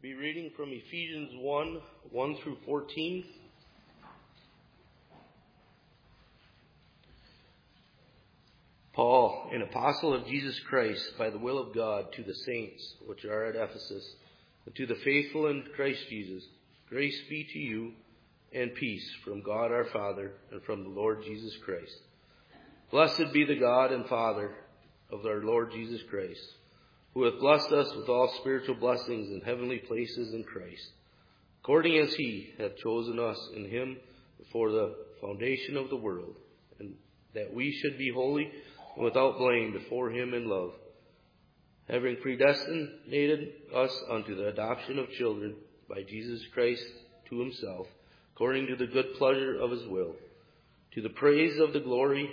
Be reading from Ephesians 1 through 14. Paul, an apostle of Jesus Christ, by the will of God, to the saints which are at Ephesus, and to the faithful in Christ Jesus, grace be to you and peace from God our Father and from the Lord Jesus Christ. Blessed be the God and Father of our Lord Jesus Christ, who hath blessed us with all spiritual blessings in heavenly places in Christ, according as he hath chosen us in him before the foundation of the world, and that we should be holy and without blame before him in love, having predestinated us unto the adoption of children by Jesus Christ to himself, according to the good pleasure of his will, to the praise of the glory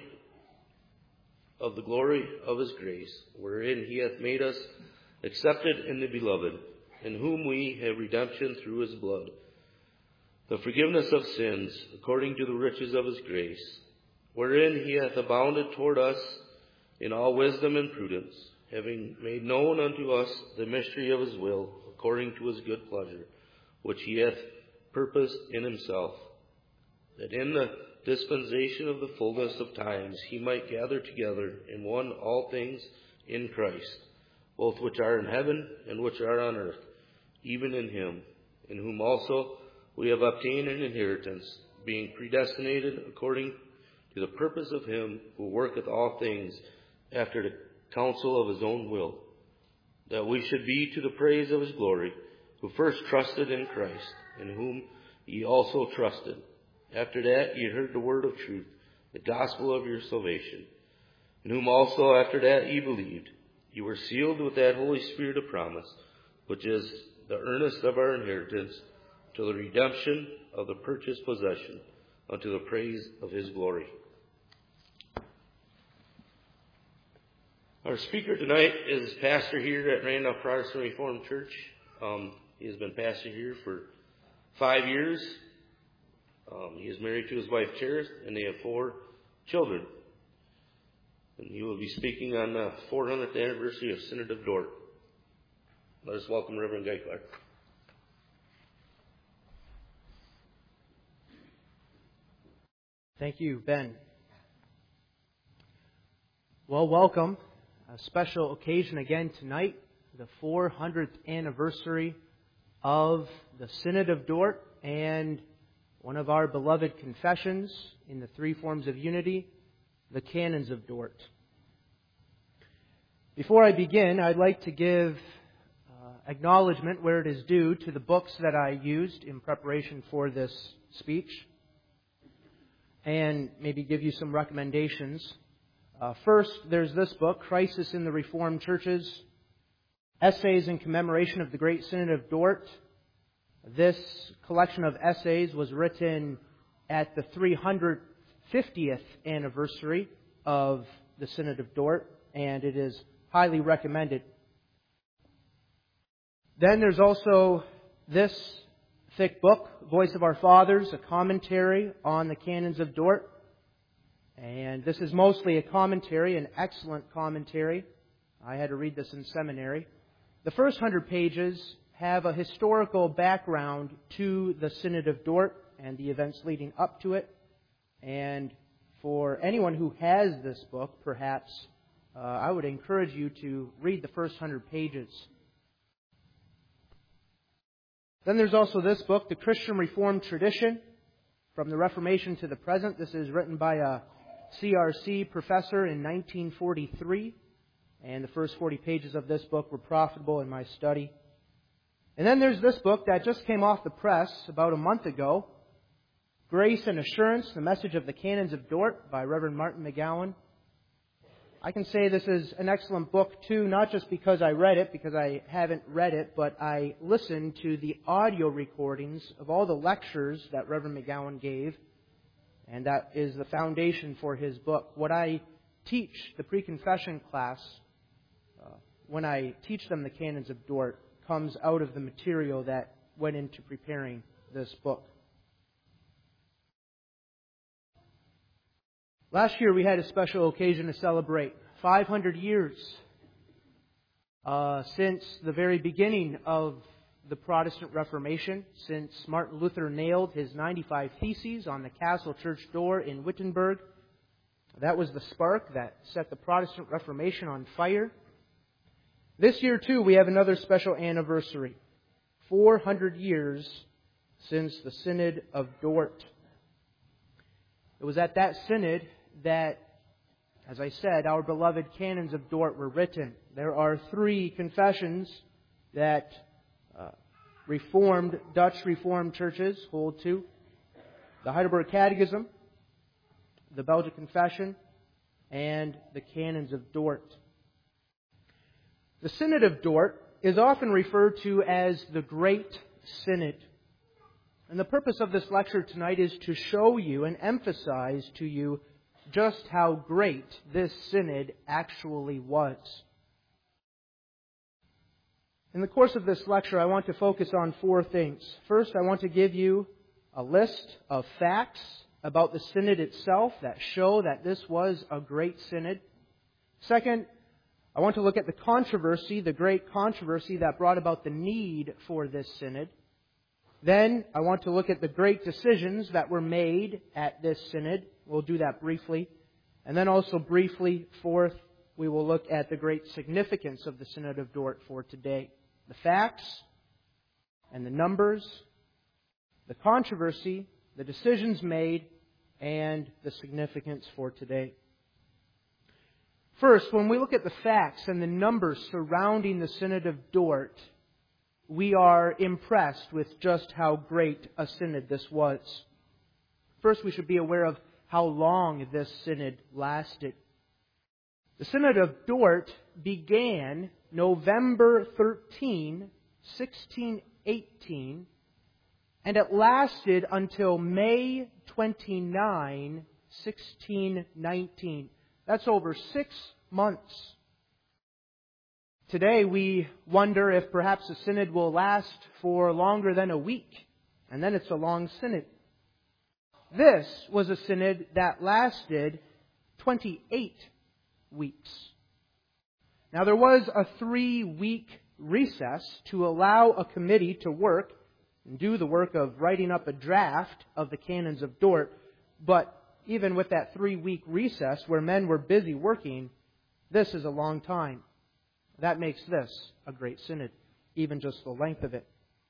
of his grace, wherein he hath made us accepted in the beloved, in whom we have redemption through his blood, the forgiveness of sins, according to the riches of his grace, wherein he hath abounded toward us in all wisdom and prudence, having made known unto us the mystery of his will, according to his good pleasure, which he hath purposed in himself, that in the dispensation of the fullness of times he might gather together in one all things in Christ, both which are in heaven and which are on earth, even in him, in whom also we have obtained an inheritance, being predestinated according to the purpose of him who worketh all things after the counsel of his own will, that we should be to the praise of his glory, who first trusted in Christ, in whom ye also trusted. After that ye heard the word of truth, the gospel of your salvation, in whom also after that ye believed. You were sealed with that Holy Spirit of promise, which is the earnest of our inheritance, to the redemption of the purchased possession, unto the praise of his glory. Our speaker tonight is pastor here at Randolph Protestant Reformed Church. He has been pastor here for 5 years. He is married to his wife, Cherith, and they have 4 children. And he will be speaking on the 400th anniversary of Synod of Dort. Let us welcome Reverend Geithler. Thank you, Ben. Well, welcome. A special occasion again tonight, the 400th anniversary of the Synod of Dort and one of our beloved confessions in the 3 forms of unity, the Canons of Dort. Before I begin, I'd like to give acknowledgement where it is due to the books that I used in preparation for this speech, and maybe give you some recommendations. First, there's this book, Crisis in the Reformed Churches, Essays in Commemoration of the Great Synod of Dort. This collection of essays was written at the 350th anniversary of the Synod of Dort, and it is highly recommended. Then there's also this thick book, Voice of Our Fathers, a commentary on the Canons of Dort. And this is mostly a commentary, an excellent commentary. I had to read this in seminary. The first 100 pages have a historical background to the Synod of Dort and the events leading up to it. And for anyone who has this book, perhaps, I would encourage you to read the first 100 pages. Then there's also this book, The Christian Reformed Tradition, From the Reformation to the Present. This is written by a CRC professor in 1943. And the first 40 pages of this book were profitable in my study. And then there's this book that just came off the press about a month ago, Grace and Assurance, The Message of the Canons of Dort by Reverend Martin McGowan. I can say this is an excellent book too, not just because I read it, because I haven't read it, but I listened to the audio recordings of all the lectures that Reverend McGowan gave, and that is the foundation for his book. What I teach the pre-confession class, when I teach them the Canons of Dort, comes out of the material that went into preparing this book. Last year we had a special occasion to celebrate 500 years since the very beginning of the Protestant Reformation, since Martin Luther nailed his 95 Theses on the castle church door in Wittenberg. That was the spark that set the Protestant Reformation on fire. This year, too, we have another special anniversary. 400 years since the Synod of Dort. It was at that synod that, as I said, our beloved Canons of Dort were written. There are 3 confessions that Dutch Reformed churches hold to: the Heidelberg Catechism, the Belgic Confession, and the Canons of Dort. The Synod of Dort is often referred to as the Great Synod. And the purpose of this lecture tonight is to show you and emphasize to you just how great this synod actually was. In the course of this lecture, I want to focus on 4 things. First, I want to give you a list of facts about the synod itself that show that this was a great synod. Second, I want to look at the controversy, the great controversy that brought about the need for this synod. Then, I want to look at the great decisions that were made at this synod. We'll do that briefly. And then also briefly, fourth, we will look at the great significance of the Synod of Dort for today. The facts and the numbers, the controversy, the decisions made, and the significance for today. First, when we look at the facts and the numbers surrounding the Synod of Dort, we are impressed with just how great a synod this was. First, we should be aware of how long this synod lasted. The Synod of Dort began November 13, 1618, and it lasted until May 29, 1619. That's over 6 months. Today we wonder if perhaps a synod will last for longer than a week, and then it's a long synod. This was a synod that lasted 28 weeks. Now there was a 3-week recess to allow a committee to work and do the work of writing up a draft of the Canons of Dort, but even with that 3-week recess where men were busy working, this is a long time. That makes this a great synod, even just the length of it.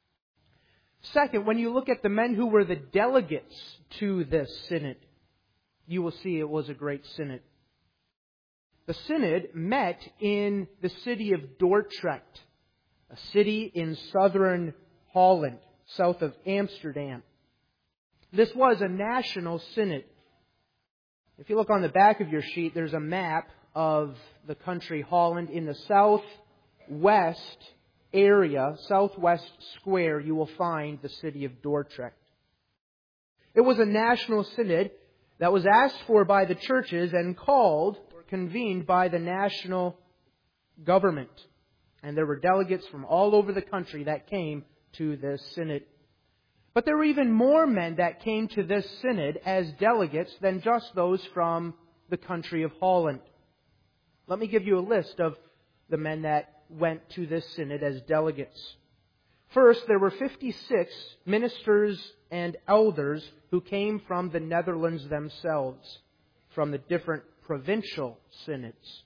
Second, when you look at the men who were the delegates to this synod, you will see it was a great synod. The synod met in the city of Dordrecht, a city in southern Holland, south of Amsterdam. This was a national synod. If you look on the back of your sheet, there's a map of the country Holland. In the southwest area, southwest square, you will find the city of Dordrecht. It was a national synod that was asked for by the churches and called or convened by the national government. And there were delegates from all over the country that came to this synod. But there were even more men that came to this synod as delegates than just those from the country of Holland. Let me give you a list of the men that went to this synod as delegates. First, there were 56 ministers and elders who came from the Netherlands themselves, from the different provincial synods.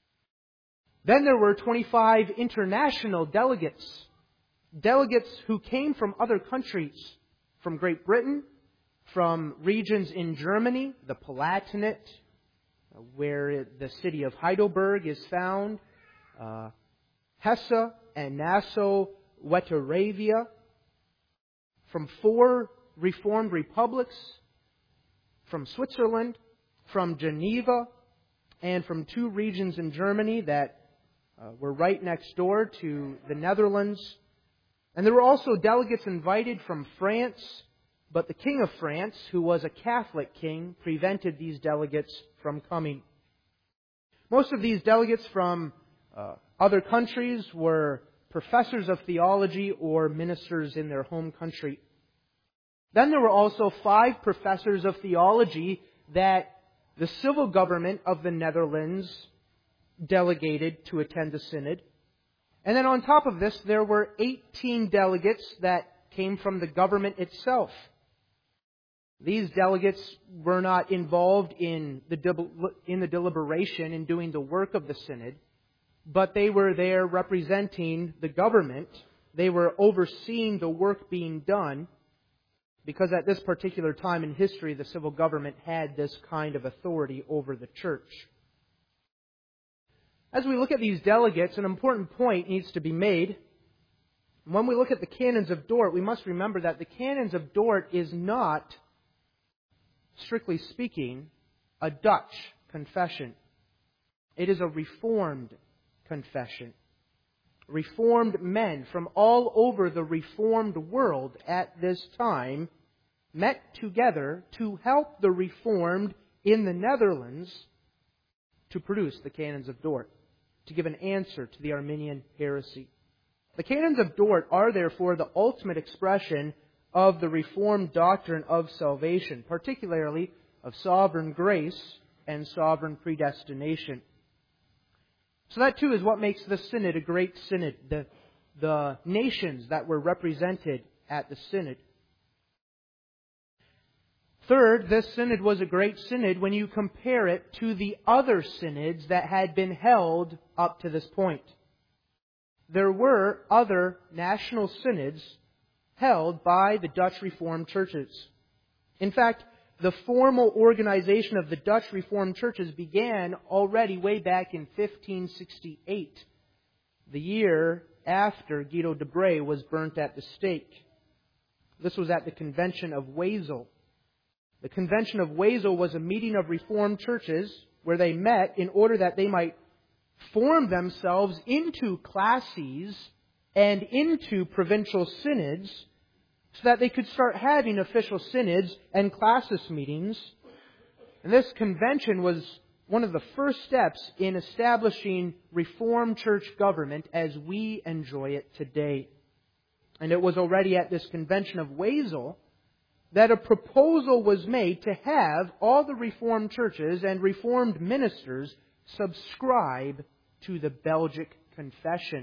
Then there were 25 international delegates, delegates who came from other countries, from Great Britain, from regions in Germany, the Palatinate, where the city of Heidelberg is found, Hesse and Nassau-Wetteravia, from 4 Reformed republics, from Switzerland, from Geneva, and from 2 regions in Germany that were right next door to the Netherlands. And there were also delegates invited from France, but the King of France, who was a Catholic king, prevented these delegates from coming. Most of these delegates from other countries were professors of theology or ministers in their home country. Then there were also 5 professors of theology that the civil government of the Netherlands delegated to attend the synod. And then on top of this, there were 18 delegates that came from the government itself. These delegates were not involved in the deliberation and doing the work of the synod, but they were there representing the government. They were overseeing the work being done, because at this particular time in history, the civil government had this kind of authority over the church. As we look at these delegates, an important point needs to be made. When we look at the Canons of Dort, we must remember that the Canons of Dort is not, strictly speaking, a Dutch confession. It is a Reformed confession. Reformed men from all over the Reformed world at this time met together to help the Reformed in the Netherlands to produce the Canons of Dort, to give an answer to the Arminian heresy. The Canons of Dort are therefore the ultimate expression of the Reformed doctrine of salvation, particularly of sovereign grace and sovereign predestination. So that too is what makes the synod a great synod, the nations that were represented at the synod. Third, this synod was a great synod when you compare it to the other synods that had been held up to this point. There were other national synods held by the Dutch Reformed churches. In fact, the formal organization of the Dutch Reformed churches began already way back in 1568, the year after Guido de Brès was burnt at the stake. This was at the Convention of Wesel. The Convention of Wesel was a meeting of Reformed churches where they met in order that they might form themselves into classes and into provincial synods so that they could start having official synods and classis meetings. And this convention was one of the first steps in establishing Reformed church government as we enjoy it today. And it was already at this Convention of Wesel that a proposal was made to have all the Reformed churches and Reformed ministers subscribe to the Belgic Confession.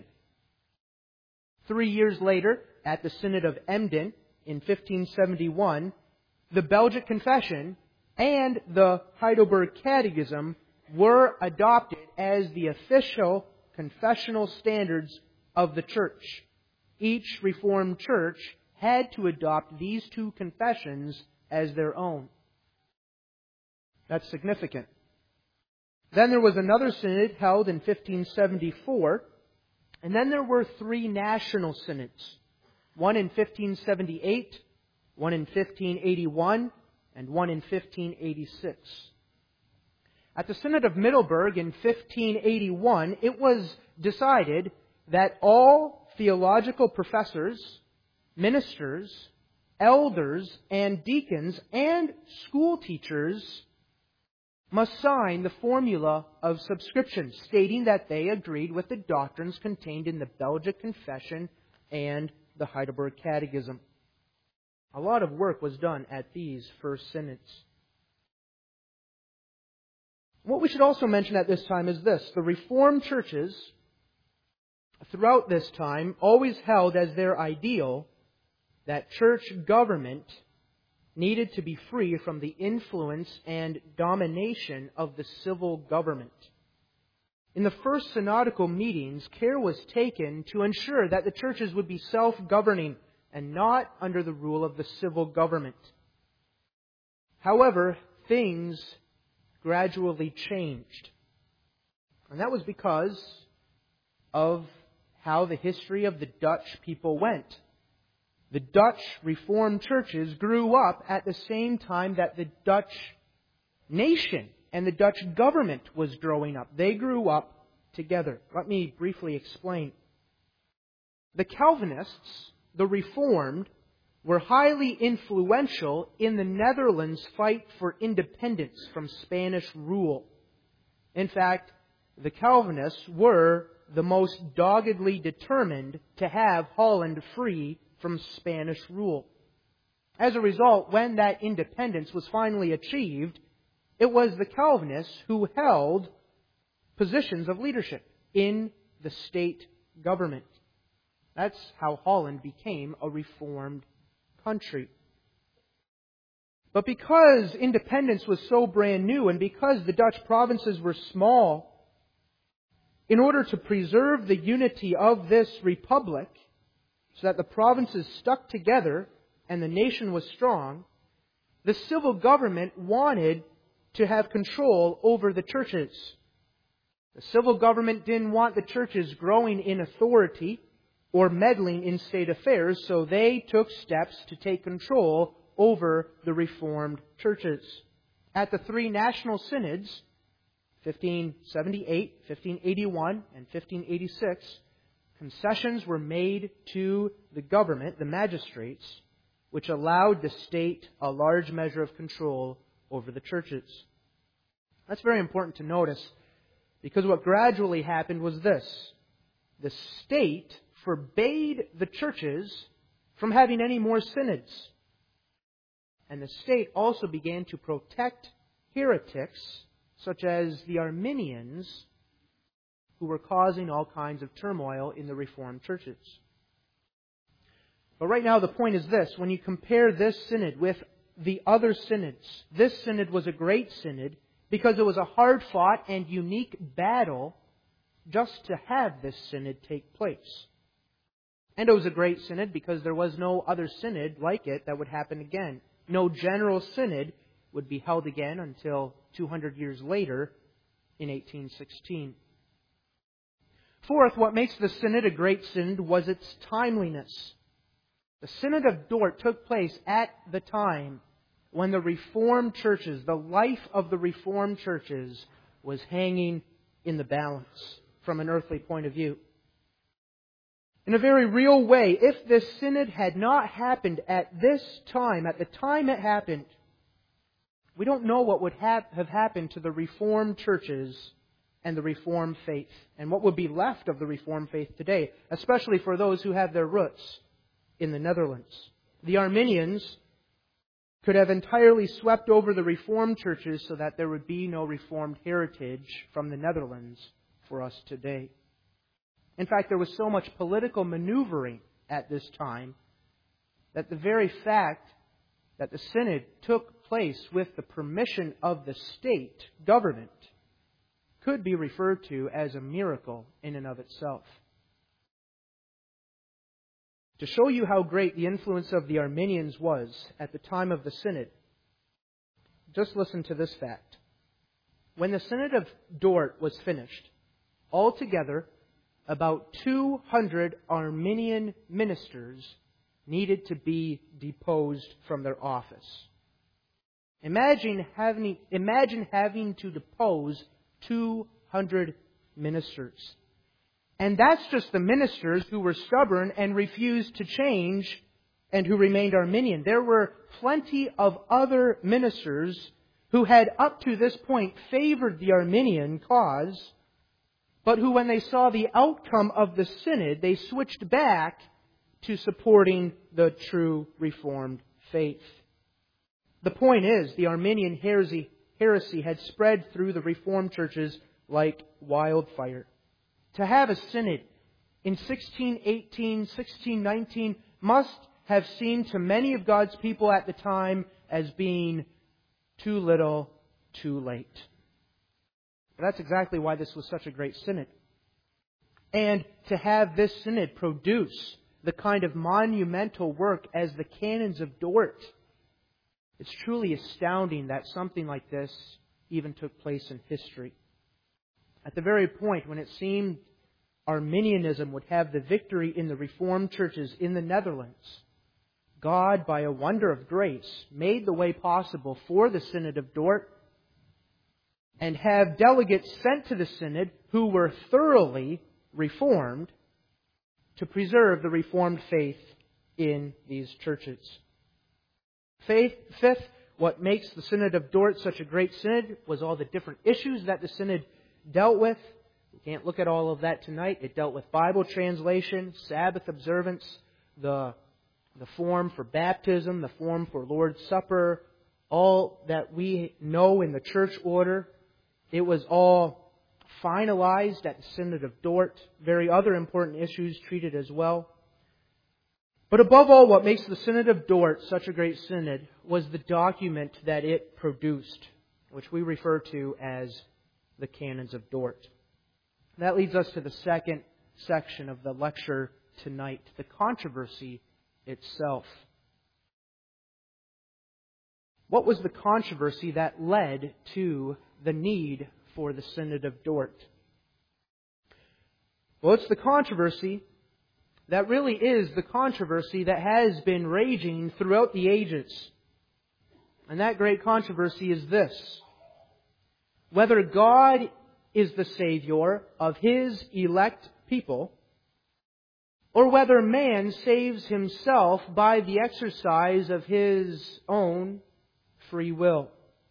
3 years later, at the Synod of Emden in 1571, the Belgic Confession and the Heidelberg Catechism were adopted as the official confessional standards of the Church. Each Reformed church had to adopt these two confessions as their own. That's significant. Then there was another synod held in 1574, and then there were three national synods. One in 1578, one in 1581, and one in 1586. At the Synod of Middelburg in 1581, it was decided that all theological professors, ministers, elders, and deacons, and school teachers must sign the formula of subscription, stating that they agreed with the doctrines contained in the Belgic Confession and the Heidelberg Catechism. A lot of work was done at these first synods. What we should also mention at this time is this. The Reformed churches, throughout this time, always held as their ideal that church government needed to be free from the influence and domination of the civil government. In the first synodical meetings, care was taken to ensure that the churches would be self-governing and not under the rule of the civil government. However, things gradually changed. And that was because of how the history of the Dutch people went. The Dutch Reformed churches grew up at the same time that the Dutch nation and the Dutch government was growing up. They grew up together. Let me briefly explain. The Calvinists, the Reformed, were highly influential in the Netherlands' fight for independence from Spanish rule. In fact, the Calvinists were the most doggedly determined to have Holland free from Spanish rule. As a result, when that independence was finally achieved, it was the Calvinists who held positions of leadership in the state government. That's how Holland became a Reformed country. But because independence was so brand new, and because the Dutch provinces were small, in order to preserve the unity of this republic, so that the provinces stuck together and the nation was strong, the civil government wanted to have control over the churches. The civil government didn't want the churches growing in authority or meddling in state affairs, so they took steps to take control over the Reformed churches. At the three national synods, 1578, 1581, and 1586, concessions were made to the government, the magistrates, which allowed the state a large measure of control over the churches. That's very important to notice, because what gradually happened was this. The state forbade the churches from having any more synods. And the state also began to protect heretics, such as the Arminians, who were causing all kinds of turmoil in the Reformed churches. But right now the point is this. When you compare this synod with the other synods, this synod was a great synod because it was a hard-fought and unique battle just to have this synod take place. And it was a great synod because there was no other synod like it that would happen again. No general synod would be held again until 200 years later in 1816. Fourth, what makes the synod a great synod was its timeliness. The Synod of Dort took place at the time when the Reformed churches, the life of the Reformed churches, was hanging in the balance from an earthly point of view. In a very real way, if this synod had not happened at this time, at the time it happened, we don't know what would have happened to the Reformed churches and the Reformed faith, and what would be left of the Reformed faith today, especially for those who have their roots in the Netherlands. The Arminians could have entirely swept over the Reformed churches so that there would be no Reformed heritage from the Netherlands for us today. In fact, there was so much political maneuvering at this time that the very fact that the synod took place with the permission of the state government could be referred to as a miracle in and of itself. To show you how great the influence of the Arminians was at the time of the synod, just listen to this fact. When the Synod of Dort was finished, altogether, about 200 Arminian ministers needed to be deposed from their office. Imagine having to depose 200 ministers. And that's just the ministers who were stubborn and refused to change and who remained Arminian. There were plenty of other ministers who had up to this point favored the Arminian cause, but who, when they saw the outcome of the synod, they switched back to supporting the true Reformed faith. The point is, the Arminian heresy had spread through the Reformed churches like wildfire. To have a synod in 1618, 1619 must have seemed to many of God's people at the time as being too little, too late. But that's exactly why this was such a great synod. And to have this synod produce the kind of monumental work as the Canons of Dort, it's truly astounding that something like this even took place in history. At the very point when it seemed Arminianism would have the victory in the Reformed churches in the Netherlands, God, by a wonder of grace, made the way possible for the Synod of Dort and have delegates sent to the Synod who were thoroughly Reformed to preserve the Reformed faith in these churches. Fifth, what makes the Synod of Dort such a great synod was all the different issues that the synod dealt with. We can't look at all of that tonight. It dealt with Bible translation, Sabbath observance, the form for baptism, the form for Lord's Supper, all that we know in the church order. It was all finalized at the Synod of Dort. Very other important issues treated as well. But above all, what makes the Synod of Dort such a great synod was the document that it produced, which we refer to as the Canons of Dort. That leads us to the second section of the lecture tonight, the controversy itself. What was the controversy that led to the need for the Synod of Dort? Well, it's the controversy that really is the controversy that has been raging throughout the ages. And that great controversy is this: whether God is the Savior of His elect people, or whether man saves himself by the exercise of his own free will.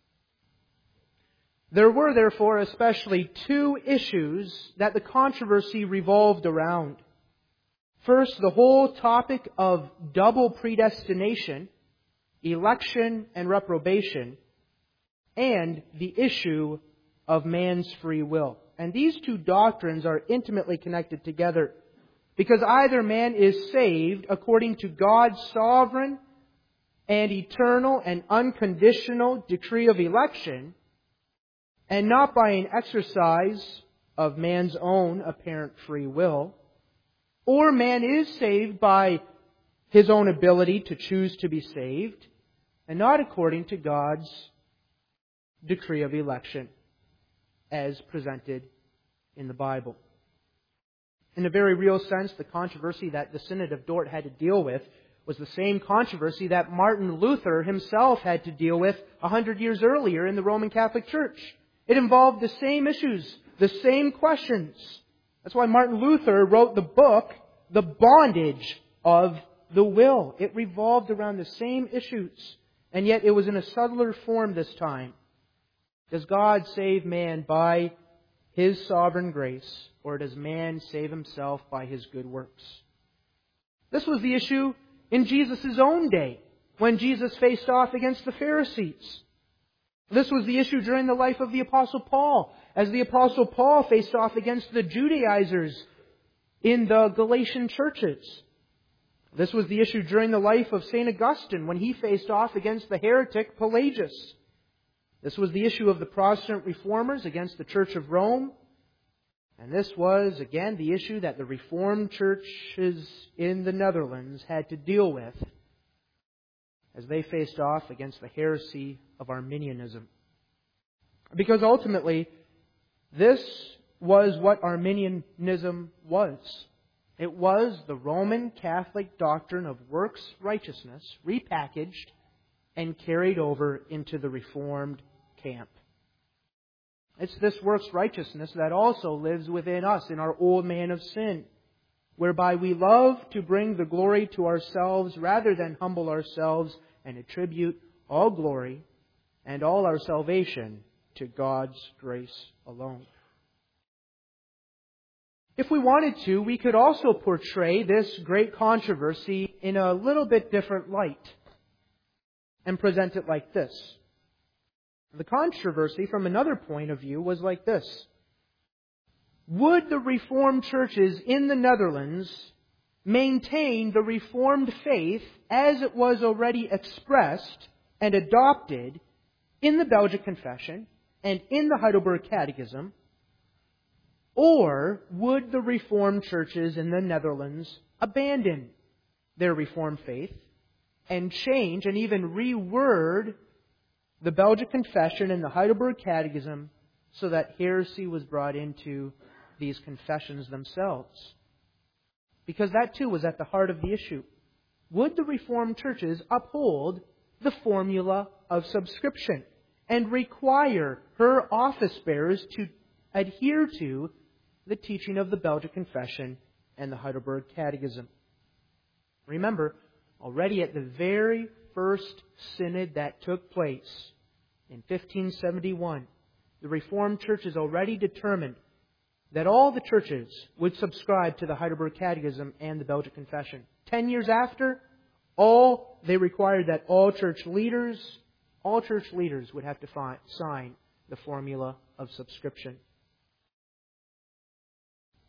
There were, therefore, especially two issues that the controversy revolved around. First, the whole topic of double predestination, election and reprobation, and the issue of man's free will. And these two doctrines are intimately connected together, because either man is saved according to God's sovereign and eternal and unconditional decree of election, and not by an exercise of man's own apparent free will, or man is saved by his own ability to choose to be saved, and not according to God's decree of election as presented in the Bible. In a very real sense, the controversy that the Synod of Dort had to deal with was the same controversy that Martin Luther himself had to deal with 100 years earlier in the Roman Catholic Church. It involved the same issues, the same questions. That's why Martin Luther wrote the book, The Bondage of the Will. It revolved around the same issues, and yet it was in a subtler form this time. Does God save man by His sovereign grace, or does man save himself by his good works? This was the issue in Jesus' own day, when Jesus faced off against the Pharisees. This was the issue during the life of the Apostle Paul, as the Apostle Paul faced off against the Judaizers in the Galatian churches. This was the issue during the life of St. Augustine, when he faced off against the heretic Pelagius. This was the issue of the Protestant reformers against the Church of Rome. And this was, again, the issue that the Reformed churches in the Netherlands had to deal with as they faced off against the heresy of Arminianism. Because ultimately, this was what Arminianism was. It was the Roman Catholic doctrine of works righteousness repackaged and carried over into the Reformed camp. It's this works righteousness that also lives within us in our old man of sin, whereby we love to bring the glory to ourselves rather than humble ourselves and attribute all glory and all our salvation to God's grace alone. If we wanted to, we could also portray this great controversy in a little bit different light and present it like this. The controversy, from another point of view, was like this. Would the Reformed churches in the Netherlands maintain the Reformed faith as it was already expressed and adopted in the Belgic Confession and in the Heidelberg Catechism? Or would the Reformed churches in the Netherlands abandon their Reformed faith and change and even reword the Belgic Confession and the Heidelberg Catechism so that heresy was brought into these confessions themselves? Because that too was at the heart of the issue. Would the Reformed churches uphold the formula of subscription and require her office bearers to adhere to the teaching of the Belgic Confession and the Heidelberg Catechism? Remember, already at the very first synod that took place in 1571, the Reformed churches already determined that all the churches would subscribe to the Heidelberg Catechism and the Belgic Confession. 10 years after, they required that all church leaders would have to sign the formula of subscription.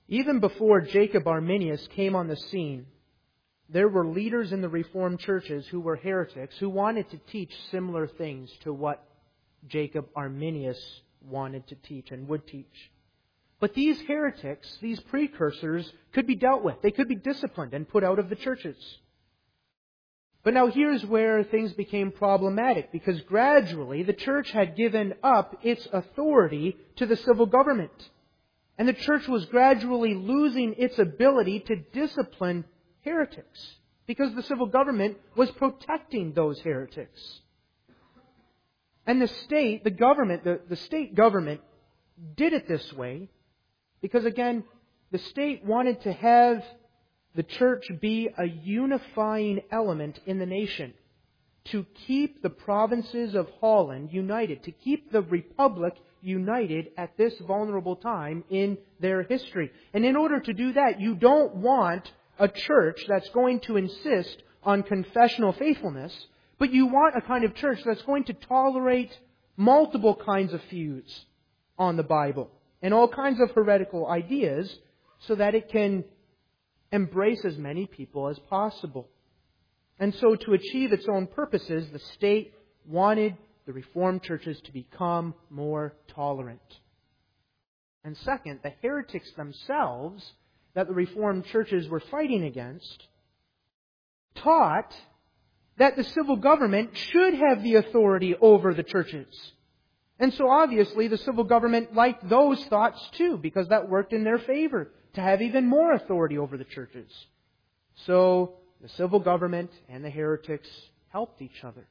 Even before Jacob Arminius came on the scene, there were leaders in the Reformed churches who were heretics who wanted to teach similar things to what Jacob Arminius wanted to teach and would teach. But these heretics, these precursors, could be dealt with. They could be disciplined and put out of the churches. But now here's where things became problematic, because gradually the church had given up its authority to the civil government. And the church was gradually losing its ability to discipline heretics, because the civil government was protecting those heretics. And the state, the state government did it this way because, again, the state wanted to have the church be a unifying element in the nation, to keep the provinces of Holland united, to keep the Republic united at this vulnerable time in their history. And in order to do that, you don't want a church that's going to insist on confessional faithfulness, but you want a kind of church that's going to tolerate multiple kinds of views on the Bible and all kinds of heretical ideas so that it can embrace as many people as possible. And so to achieve its own purposes, the state wanted the Reformed churches to become more tolerant. And second, the heretics themselves that the Reformed churches were fighting against taught that the civil government should have the authority over the churches. And so obviously the civil government liked those thoughts too, because that worked in their favor, to have even more authority over the churches. So the civil government and the heretics helped each other.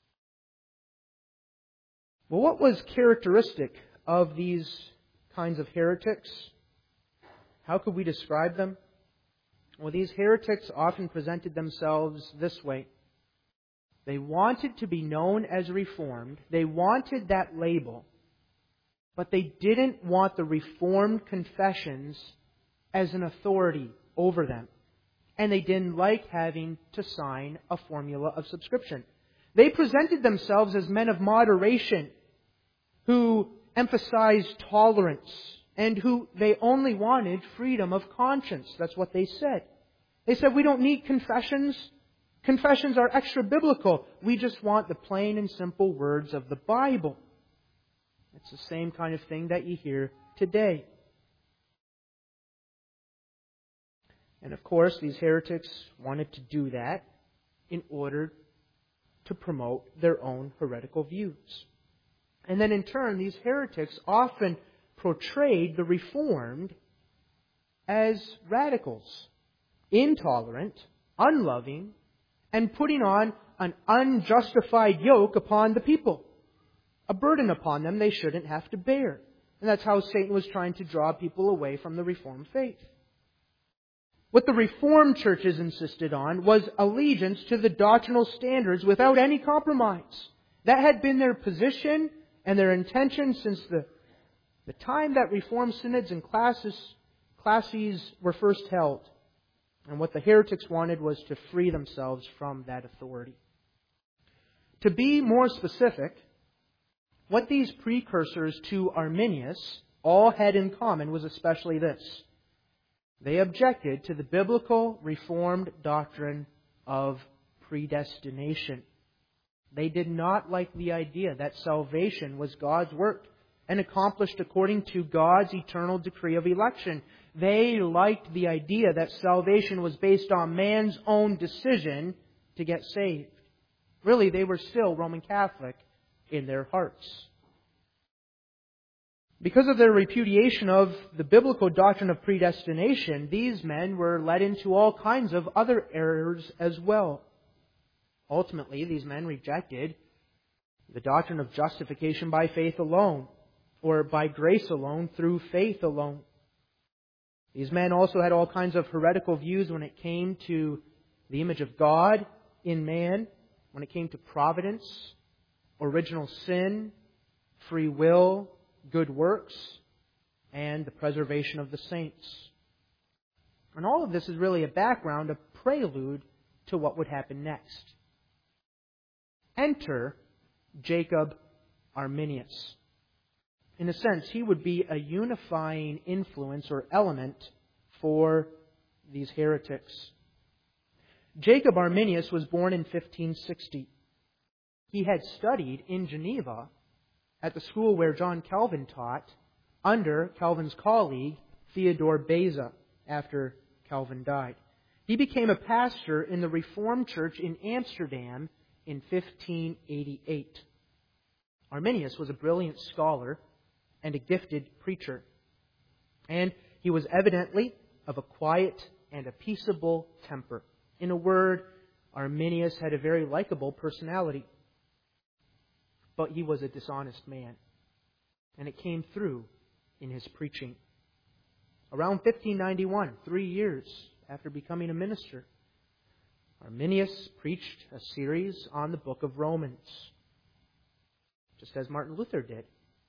Well, what was characteristic of these kinds of heretics? How could we describe them? Well, these heretics often presented themselves this way. They wanted to be known as Reformed. They wanted that label. But they didn't want the Reformed confessions as an authority over them. And they didn't like having to sign a formula of subscription. They presented themselves as men of moderation who emphasized tolerance and who they only wanted freedom of conscience. That's what they said. They said, we don't need confessions. Confessions are extra-biblical. We just want the plain and simple words of the Bible. It's the same kind of thing that you hear today. And of course, these heretics wanted to do that in order to promote their own heretical views. And then in turn, these heretics often portrayed the Reformed as radicals, intolerant, unloving, and putting on an unjustified yoke upon the people, a burden upon them they shouldn't have to bear. And that's how Satan was trying to draw people away from the Reformed faith. What the Reformed churches insisted on was allegiance to the doctrinal standards without any compromise. That had been their position and their intention since the time that Reformed synods and classes were first held. And what the heretics wanted was to free themselves from that authority. To be more specific, what these precursors to Arminius all had in common was especially this. They objected to the biblical Reformed doctrine of predestination. They did not like the idea that salvation was God's work and accomplished according to God's eternal decree of election. They liked the idea that salvation was based on man's own decision to get saved. Really, they were still Roman Catholic in their hearts. Because of their repudiation of the biblical doctrine of predestination, these men were led into all kinds of other errors as well. Ultimately, these men rejected the doctrine of justification by faith alone, or by grace alone, through faith alone. These men also had all kinds of heretical views when it came to the image of God in man, when it came to providence, original sin, free will, good works, and the preservation of the saints. And all of this is really a background, a prelude to what would happen next. Enter Jacob Arminius. In a sense, he would be a unifying influence or element for these heretics. Jacob Arminius was born in 1560. He had studied in Geneva at the school where John Calvin taught under Calvin's colleague Theodore Beza after Calvin died. He became a pastor in the Reformed Church in Amsterdam in 1588. Arminius was a brilliant scholar and a gifted preacher. And he was evidently of a quiet and a peaceable temper. In a word, Arminius had a very likable personality. But he was a dishonest man. And it came through in his preaching. Around 1591, 3 years after becoming a minister, Arminius preached a series on the book of Romans, just as Martin Luther did.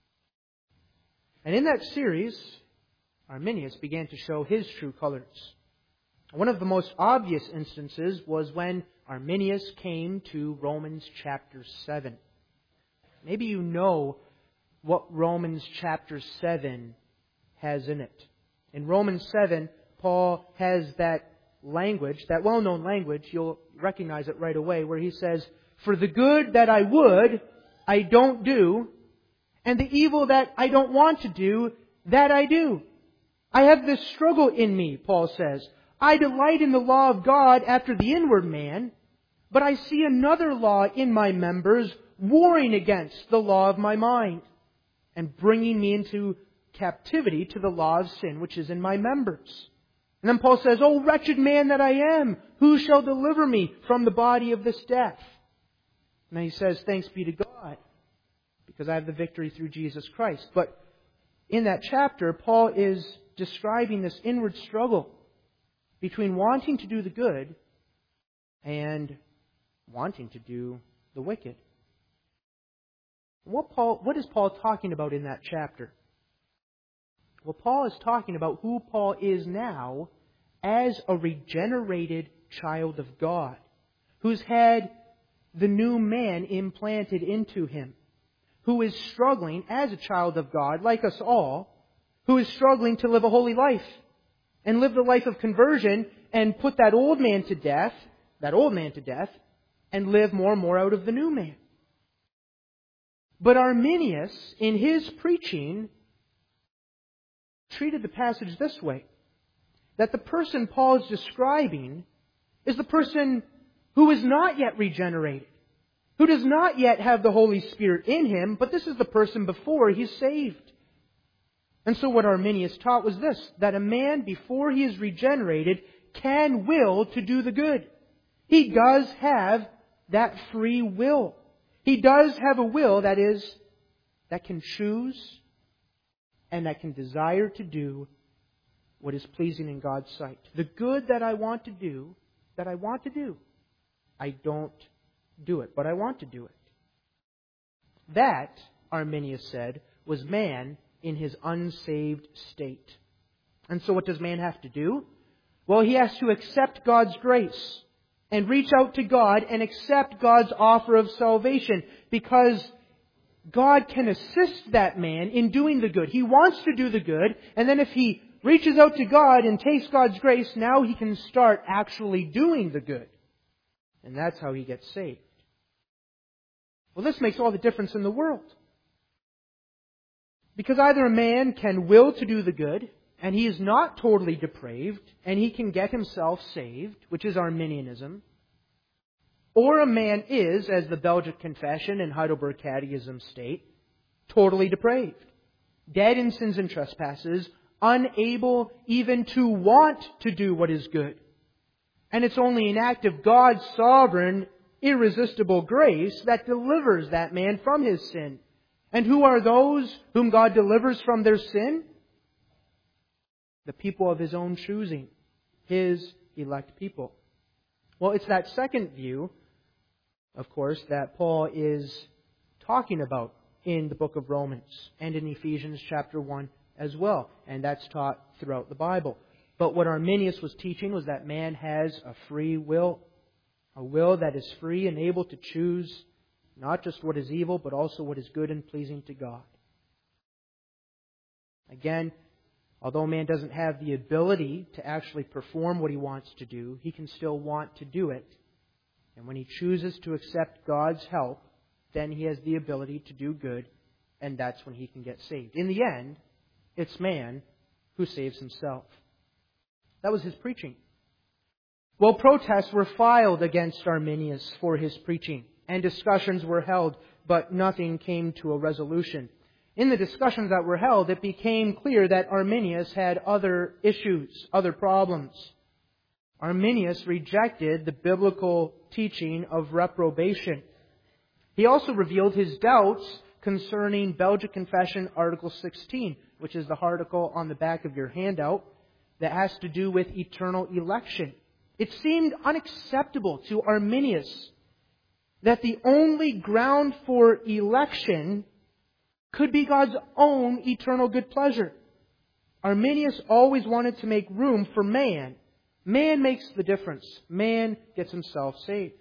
And in that series, Arminius began to show his true colors. One of the most obvious instances was when Arminius came to Romans chapter 7. Maybe you know what Romans chapter 7 has in it. In Romans 7, Paul has that language, that well-known language, you'll recognize it right away, where he says, "For the good that I would, I don't do, and the evil that I don't want to do, that I do. I have this struggle in me," Paul says. "I delight in the law of God after the inward man, but I see another law in my members, warring against the law of my mind, and bringing me into captivity to the law of sin which is in my members." And then Paul says, "O wretched man that I am, who shall deliver me from the body of this death?" And then he says, "Thanks be to God, because I have the victory through Jesus Christ." But in that chapter, Paul is describing this inward struggle between wanting to do the good and wanting to do the wicked. What is Paul talking about in that chapter? Well, Paul is talking about who Paul is now as a regenerated child of God, who's had the new man implanted into him, who is struggling as a child of God, like us all, who is struggling to live a holy life and live the life of conversion and put that old man to death, and live more and more out of the new man. But Arminius, in his preaching, treated the passage this way, that the person Paul is describing is the person who is not yet regenerated, who does not yet have the Holy Spirit in him, but this is the person before he's saved. And so what Arminius taught was this, that a man before he is regenerated can will to do the good. He does have that free will. He does have a will that can choose and that can desire to do what is pleasing in God's sight. The good that I want to do, I don't do it, but I want to do it. That, Arminius said, was man in his unsaved state. And so what does man have to do? Well, he has to accept God's grace and reach out to God and accept God's offer of salvation, because God can assist that man in doing the good. He wants to do the good, and then if he reaches out to God and takes God's grace, now he can start actually doing the good. And that's how he gets saved. Well, this makes all the difference in the world. Because either a man can will to do the good, and he is not totally depraved, and he can get himself saved, which is Arminianism, or a man is, as the Belgic Confession and Heidelberg Catechism state, totally depraved, dead in sins and trespasses, unable even to want to do what is good. And it's only an act of God's sovereign, irresistible grace that delivers that man from his sin. And who are those whom God delivers from their sin? The people of His own choosing, His elect people. Well, it's that second view, of course, that Paul is talking about in the book of Romans and in Ephesians chapter 1 as well. And that's taught throughout the Bible. But what Arminius was teaching was that man has a free will. A will that is free and able to choose not just what is evil, but also what is good and pleasing to God. Again, Although man doesn't have the ability to actually perform what he wants to do, he can still want to do it. And when he chooses to accept God's help, then he has the ability to do good, and that's when he can get saved. In the end, it's man who saves himself. That was his preaching. Well, protests were filed against Arminius for his preaching, and discussions were held, but nothing came to a resolution. In the discussions that were held, it became clear that Arminius had other issues, other problems. Arminius rejected the biblical teaching of reprobation. He also revealed his doubts concerning Belgic Confession Article 16, which is the article on the back of your handout that has to do with eternal election. It seemed unacceptable to Arminius that the only ground for election could be God's own eternal good pleasure. Arminius always wanted to make room for man. Man makes the difference. Man gets himself saved.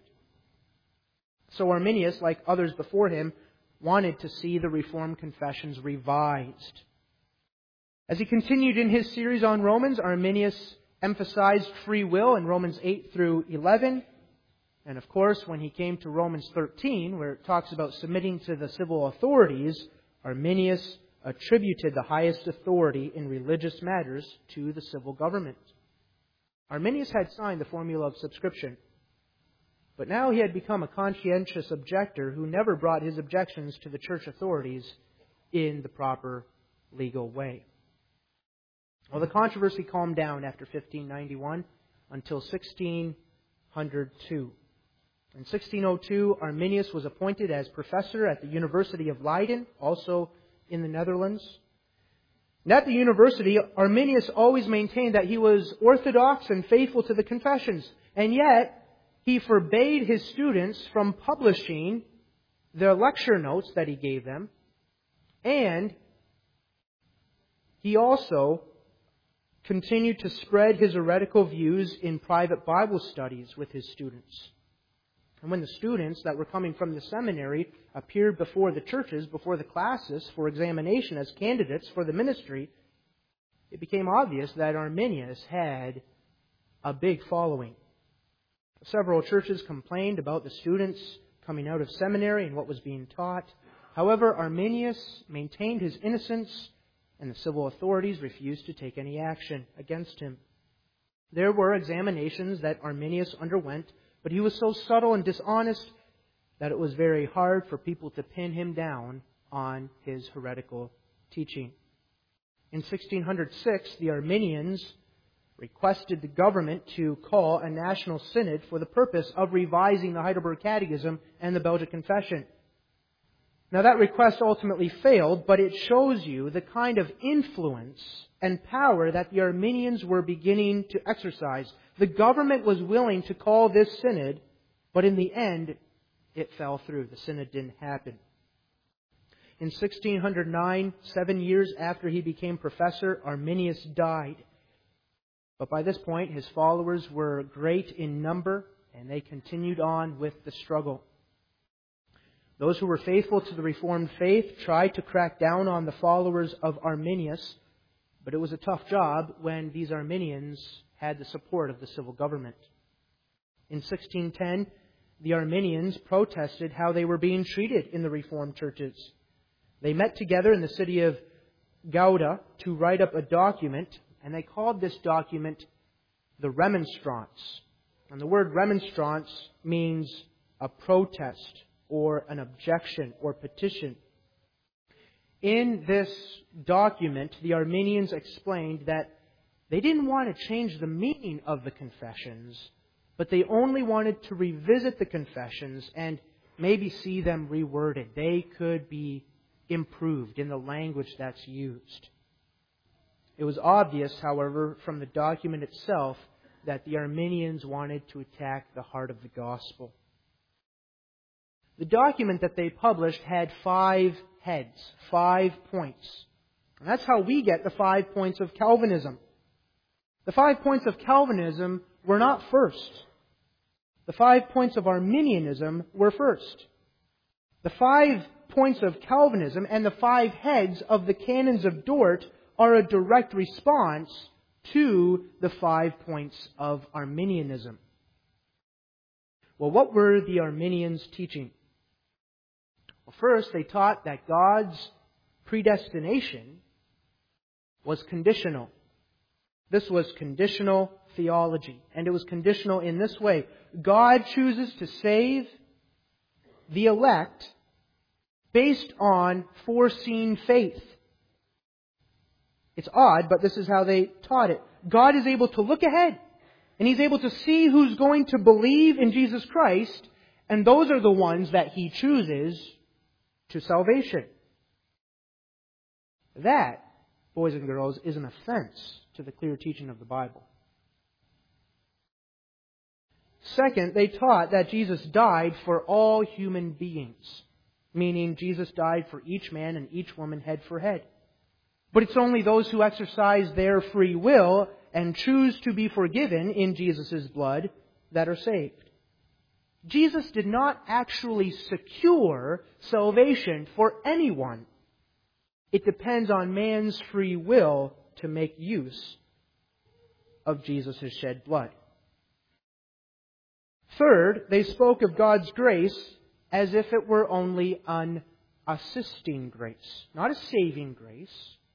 So Arminius, like others before him, wanted to see the Reformed confessions revised. As he continued in his series on Romans, Arminius emphasized free will in Romans 8 through 11. And of course, when he came to Romans 13, where it talks about submitting to the civil authorities, Arminius attributed the highest authority in religious matters to the civil government. Arminius had signed the formula of subscription, but now he had become a conscientious objector who never brought his objections to the church authorities in the proper legal way. Well, the controversy calmed down after 1591 until 1602. In 1602, Arminius was appointed as professor at the University of Leiden, also in the Netherlands. And at the university, Arminius always maintained that he was orthodox and faithful to the confessions, and yet he forbade his students from publishing the lecture notes that he gave them, and he also continued to spread his heretical views in private Bible studies with his students. And when the students that were coming from the seminary appeared before the churches, before the classes for examination as candidates for the ministry, it became obvious that Arminius had a big following. Several churches complained about the students coming out of seminary and what was being taught. However, Arminius maintained his innocence, and the civil authorities refused to take any action against him. There were examinations that Arminius underwent, but he was so subtle and dishonest that it was very hard for people to pin him down on his heretical teaching. In 1606, the Arminians requested the government to call a national synod for the purpose of revising the Heidelberg Catechism and the Belgic Confession. Now that request ultimately failed, but it shows you the kind of influence and power that the Arminians were beginning to exercise. The government was willing to call this synod, but in the end, it fell through. The synod didn't happen. In 1609, 7 years after he became professor, Arminius died. But by this point, his followers were great in number, and they continued on with the struggle. Those who were faithful to the Reformed faith tried to crack down on the followers of Arminius, but it was a tough job when these Arminians had the support of the civil government. In 1610, the Arminians protested how they were being treated in the Reformed churches. They met together in the city of Gouda to write up a document, and they called this document the Remonstrance. And the word remonstrance means a protest or an objection or petition. In this document, the Arminians explained that they didn't want to change the meaning of the confessions, but they only wanted to revisit the confessions and maybe see them reworded. They could be improved in the language that's used. It was obvious, however, from the document itself that the Arminians wanted to attack the heart of the gospel. The document that they published had 5 heads, 5 points. And that's how we get the 5 points of Calvinism. The 5 points of Calvinism were not first. The 5 points of Arminianism were first. The 5 points of Calvinism and the 5 heads of the Canons of Dort are a direct response to the 5 points of Arminianism. Well, what were the Arminians teaching? Well, first, they taught that God's predestination was conditional. This was conditional theology. And it was conditional in this way. God chooses to save the elect based on foreseen faith. It's odd, but this is how they taught it. God is able to look ahead, and He's able to see who's going to believe in Jesus Christ, and those are the ones that He chooses to salvation. That, boys and girls, is an offense to the clear teaching of the Bible. Second, they taught that Jesus died for all human beings, meaning Jesus died for each man and each woman head for head. But it's only those who exercise their free will and choose to be forgiven in Jesus' blood that are saved. Jesus did not actually secure salvation for anyone. It depends on man's free will to make use of Jesus' shed blood. Third, they spoke of God's grace as if it were only an assisting grace, not a saving grace,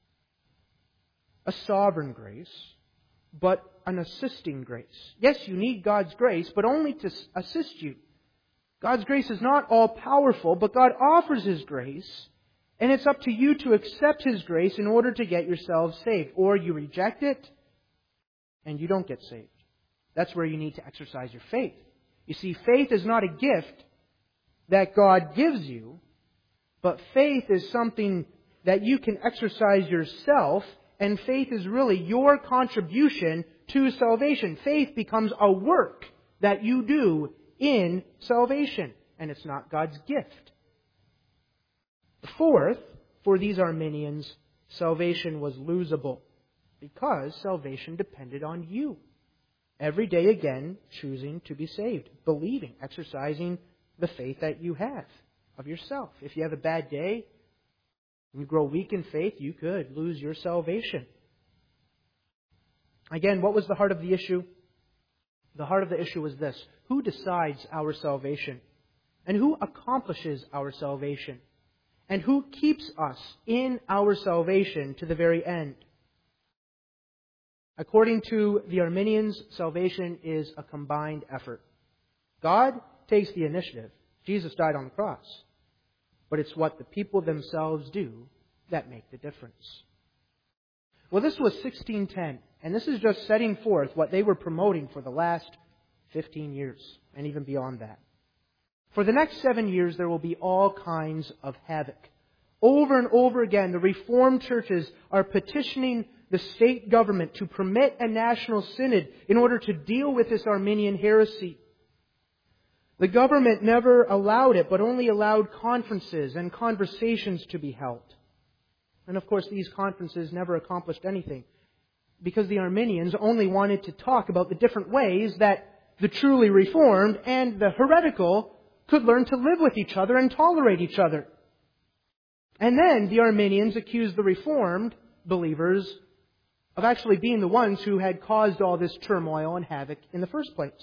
a sovereign grace, but an assisting grace. Yes, you need God's grace, but only to assist you. God's grace is not all-powerful, but God offers His grace, and it's up to you to accept His grace in order to get yourselves saved. Or you reject it, and you don't get saved. That's where you need to exercise your faith. You see, faith is not a gift that God gives you, but faith is something that you can exercise yourself, and faith is really your contribution to salvation. Faith becomes a work that you do in salvation, and it's not God's gift. Fourth, for these Arminians, salvation was losable because salvation depended on you. Every day again, choosing to be saved, believing, exercising the faith that you have of yourself. If you have a bad day, and you grow weak in faith, you could lose your salvation. Again, what was the heart of the issue? The heart of the issue was this: who decides our salvation? And who accomplishes our salvation? And who keeps us in our salvation to the very end? According to the Arminians, salvation is a combined effort. God takes the initiative. Jesus died on the cross. But it's what the people themselves do that make the difference. Well, this was 1610, and this is just setting forth what they were promoting for the last 15 years, and even beyond that. For the next 7 years, there will be all kinds of havoc. Over and over again, the Reformed churches are petitioning the state government to permit a national synod in order to deal with this Arminian heresy. The government never allowed it, but only allowed conferences and conversations to be held. And of course, these conferences never accomplished anything, because the Arminians only wanted to talk about the different ways that the truly Reformed and the heretical could learn to live with each other and tolerate each other. And then the Arminians accused the Reformed believers of actually being the ones who had caused all this turmoil and havoc in the first place.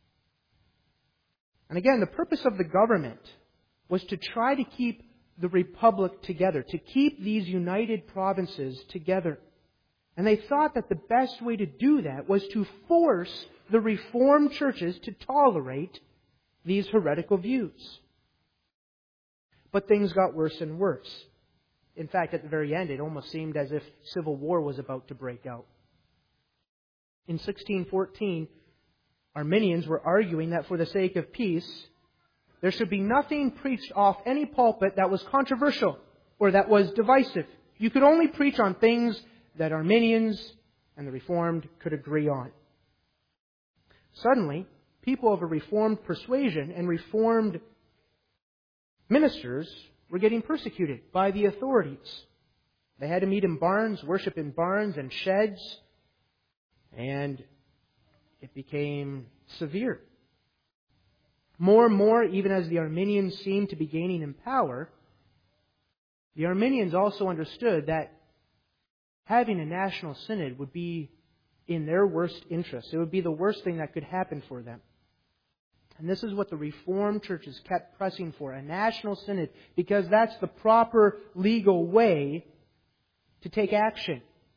And again, the purpose of the government was to try to keep the republic together, to keep these united provinces together. And they thought that the best way to do that was to force the Reformed churches to tolerate these heretical views. But things got worse and worse. In fact, at the very end, it almost seemed as if civil war was about to break out. In 1614, Arminians were arguing that for the sake of peace, there should be nothing preached off any pulpit that was controversial or that was divisive. You could only preach on things that Arminians and the Reformed could agree on. Suddenly, people of a Reformed persuasion and Reformed ministers were getting persecuted by the authorities. They had to meet in barns, worship in barns and sheds, and it became severe. More and more, even as the Arminians seemed to be gaining in power, the Arminians also understood that having a national synod would be in their worst interest. It would be the worst thing that could happen for them. And this is what the Reformed churches kept pressing for, a national synod, because that's the proper legal way to take action.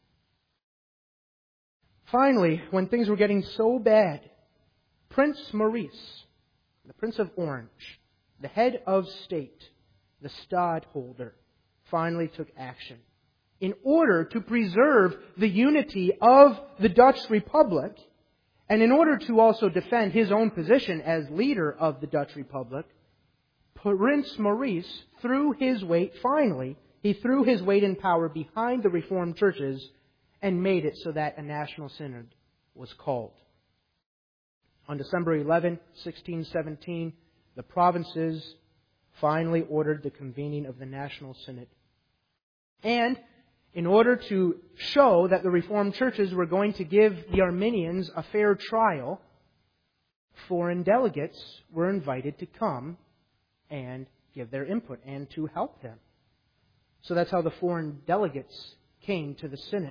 Finally, when things were getting so bad, Prince Maurice, the Prince of Orange, the head of state, the stadtholder, finally took action. In order to preserve the unity of the Dutch Republic, and in order to also defend his own position as leader of the Dutch Republic, Prince Maurice threw his weight, finally, he threw his weight in power behind the Reformed churches and made it so that a national synod was called. On December 11, 1617, the provinces finally ordered the convening of the National Synod. And in order to show that the Reformed churches were going to give the Arminians a fair trial, foreign delegates were invited to come and give their input and to help them. So that's how the foreign delegates came to the synod.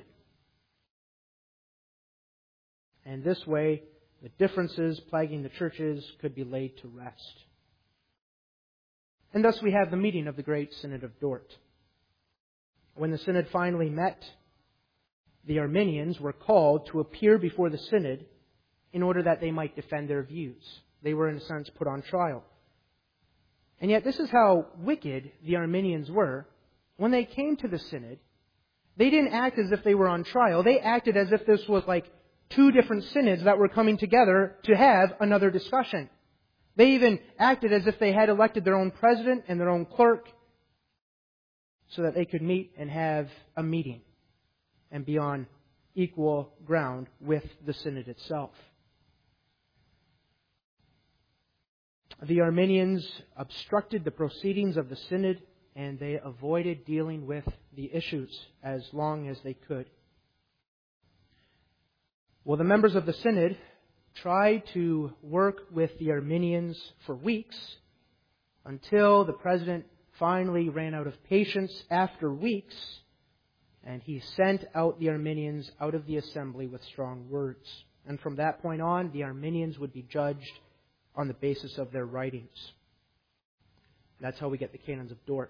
And this way, the differences plaguing the churches could be laid to rest. And thus we have the meeting of the Great Synod of Dort. When the synod finally met, the Arminians were called to appear before the synod in order that they might defend their views. They were, in a sense, put on trial. And yet this is how wicked the Arminians were. When they came to the synod, they didn't act as if they were on trial. They acted as if this was like two different synods that were coming together to have another discussion. They even acted as if they had elected their own president and their own clerk so that they could meet and have a meeting and be on equal ground with the synod itself. The Arminians obstructed the proceedings of the synod, and they avoided dealing with the issues as long as they could. Well, the members of the synod tried to work with the Arminians for weeks until the president finally ran out of patience after weeks, and he sent out the Arminians out of the assembly with strong words. And from that point on, the Arminians would be judged on the basis of their writings. That's how we get the Canons of Dort.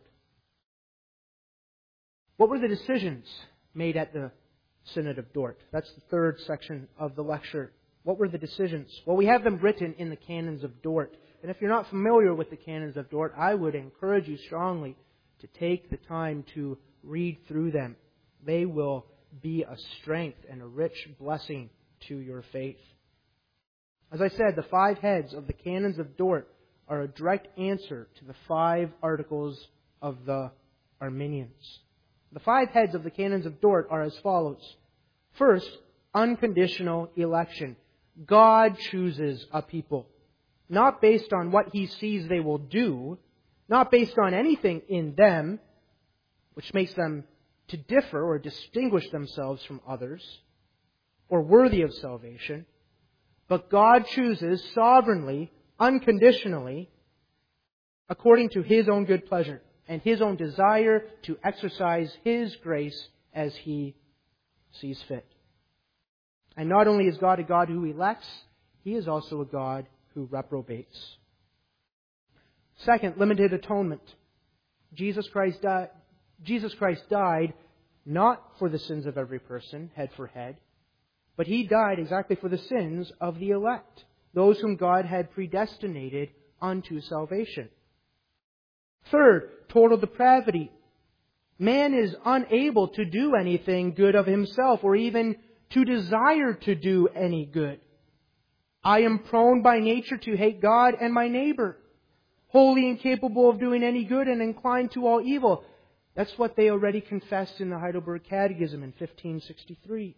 What were the decisions made at the Synod of Dort? That's the third section of the lecture. What were the decisions? Well, we have them written in the Canons of Dort. And if you're not familiar with the Canons of Dort, I would encourage you strongly to take the time to read through them. They will be a strength and a rich blessing to your faith. As I said, the 5 heads of the Canons of Dort are a direct answer to the 5 articles of the Arminians. The 5 heads of the Canons of Dort are as follows. First, unconditional election. God chooses a people, not based on what He sees they will do, not based on anything in them, which makes them to differ or distinguish themselves from others, or worthy of salvation. But God chooses sovereignly, unconditionally, according to His own good pleasure and His own desire to exercise His grace as He sees fit. And not only is God a God who elects, He is also a God who reprobates. Second, limited atonement. Jesus Christ died not for the sins of every person, head for head, but He died exactly for the sins of the elect, those whom God had predestinated unto salvation. Third, total depravity. Man is unable to do anything good of himself or even to desire to do any good. I am prone by nature to hate God and my neighbor, wholly incapable of doing any good and inclined to all evil. That's what they already confessed in the Heidelberg Catechism in 1563.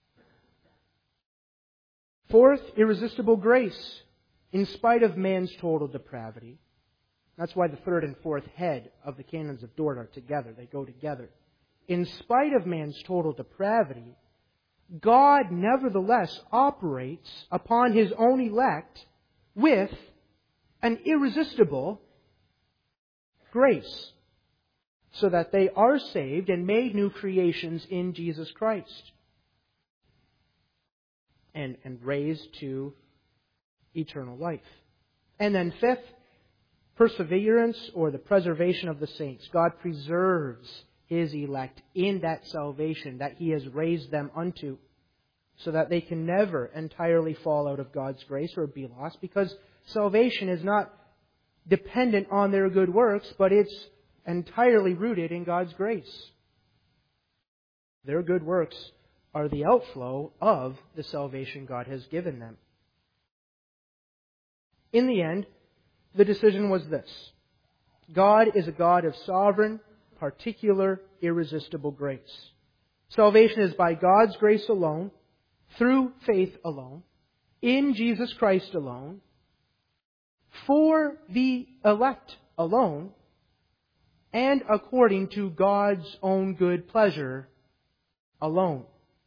Fourth, irresistible grace, in spite of man's total depravity. That's why the third and fourth head of the Canons of Dort are together. They go together. In spite of man's total depravity, God nevertheless operates upon His own elect with an irresistible grace. so that they are saved and made new creations in Jesus Christ and raised to eternal life. And then fifth, perseverance or the preservation of the saints. God preserves His elect in that salvation that He has raised them unto, so that they can never entirely fall out of God's grace or be lost, because salvation is not dependent on their good works, but it's entirely rooted in God's grace. Their good works are the outflow of the salvation God has given them. In the end, the decision was this: God is a God of sovereign, particular, irresistible grace. Salvation is by God's grace alone, through faith alone, in Jesus Christ alone, for the elect alone, and according to God's own good pleasure alone.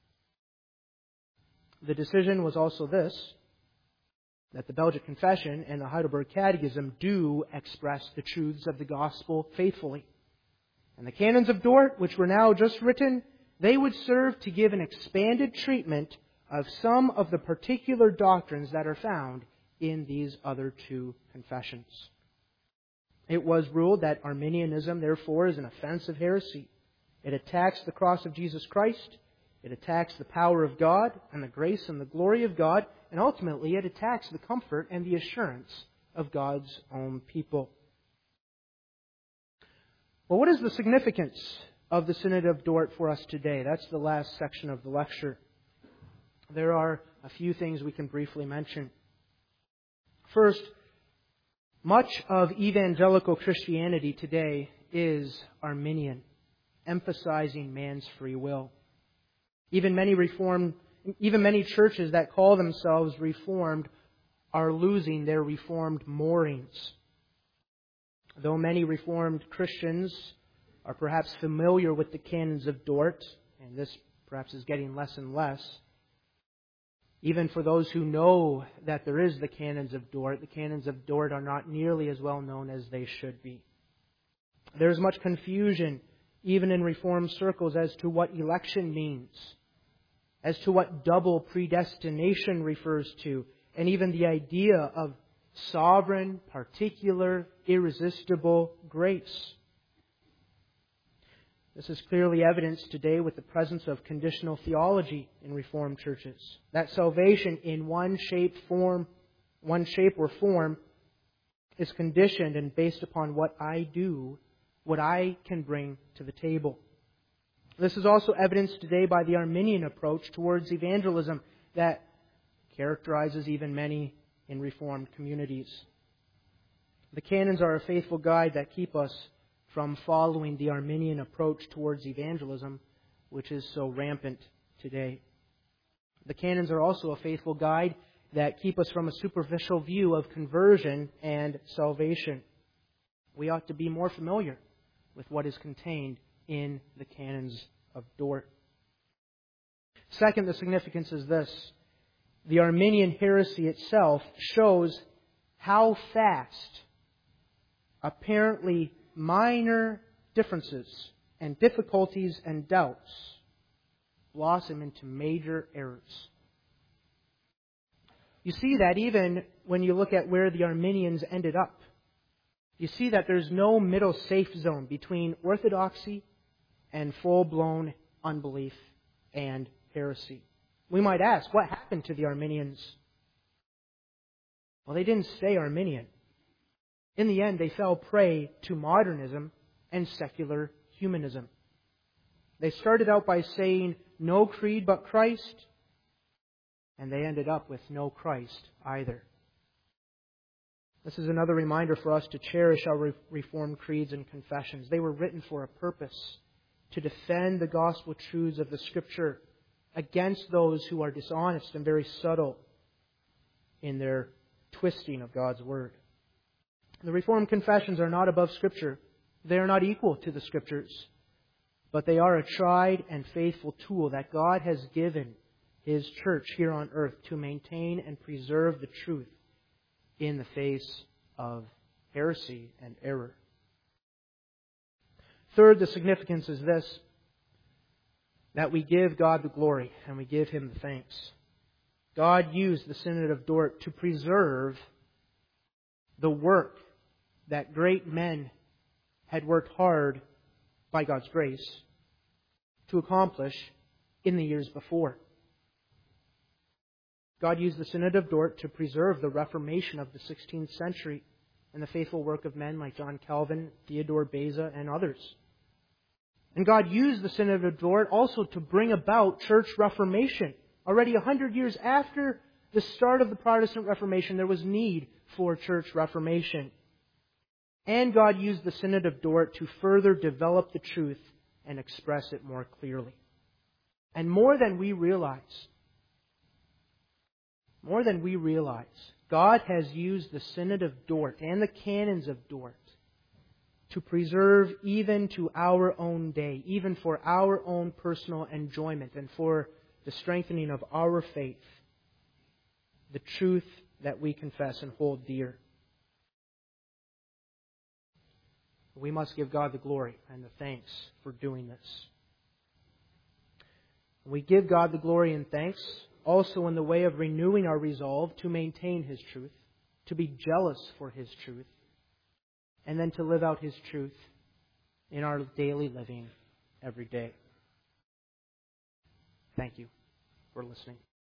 The decision was also this: that the Belgic Confession and the Heidelberg Catechism do express the truths of the gospel faithfully. And the Canons of Dort, which were now just written, they would serve to give an expanded treatment of some of the particular doctrines that are found in these other two confessions. It was ruled that Arminianism, therefore, is an offensive heresy. It attacks the cross of Jesus Christ. It attacks the power of God and the grace and the glory of God. And ultimately, it attacks the comfort and the assurance of God's own people. Well, what is the significance of the Synod of Dort for us today? That's the last section of the lecture. There are a few things we can briefly mention. First, much of evangelical Christianity today is Arminian, emphasizing man's free will. Even many churches that call themselves Reformed are losing their Reformed moorings. Though many Reformed Christians are perhaps familiar with the Canons of Dort, and this perhaps is getting less and less, even for those who know that there is the Canons of Dort, the Canons of Dort are not nearly as well known as they should be. There is much confusion, even in Reformed circles, as to what election means, as to what double predestination refers to, and even the idea of sovereign, particular, irresistible grace. This is clearly evidenced today with the presence of conditional theology in Reformed churches. That salvation in one shape or form is conditioned and based upon what I do, what I can bring to the table. This is also evidenced today by the Arminian approach towards evangelism that characterizes even many in Reformed communities. The canons are a faithful guide that keep us from following the Arminian approach towards evangelism, which is so rampant today. The canons are also a faithful guide that keep us from a superficial view of conversion and salvation. We ought to be more familiar with what is contained in the Canons of Dort. Second, the significance is this: the Arminian heresy itself shows how fast apparently minor differences and difficulties and doubts blossom into major errors. You see that even when you look at where the Arminians ended up. You see that there's no middle safe zone between orthodoxy and full-blown unbelief and heresy. We might ask, what happened to the Arminians? Well, they didn't stay Arminian. In the end, they fell prey to modernism and secular humanism. They started out by saying, no creed but Christ, and they ended up with no Christ either. This is another reminder for us to cherish our Reformed creeds and confessions. They were written for a purpose: to defend the gospel truths of the Scripture against those who are dishonest and very subtle in their twisting of God's Word. The Reformed confessions are not above Scripture. They are not equal to the Scriptures. But they are a tried and faithful tool that God has given His church here on earth to maintain and preserve the truth in the face of heresy and error. Third, the significance is this, that we give God the glory and we give Him the thanks. God used the Synod of Dort to preserve the work that great men had worked hard, by God's grace, to accomplish in the years before. God used the Synod of Dort to preserve the Reformation of the 16th century and the faithful work of men like John Calvin, Theodore Beza, and others. And God used the Synod of Dort also to bring about church reformation. Already 100 years after the start of the Protestant Reformation, there was need for church reformation. And God used the Synod of Dort to further develop the truth and express it more clearly. And more than we realize, God has used the Synod of Dort and the canons of Dort to preserve even to our own day, even for our own personal enjoyment and for the strengthening of our faith, the truth that we confess and hold dear. We must give God the glory and the thanks for doing this. We give God the glory and thanks also in the way of renewing our resolve to maintain His truth, to be jealous for His truth, and then to live out His truth in our daily living every day. Thank you for listening.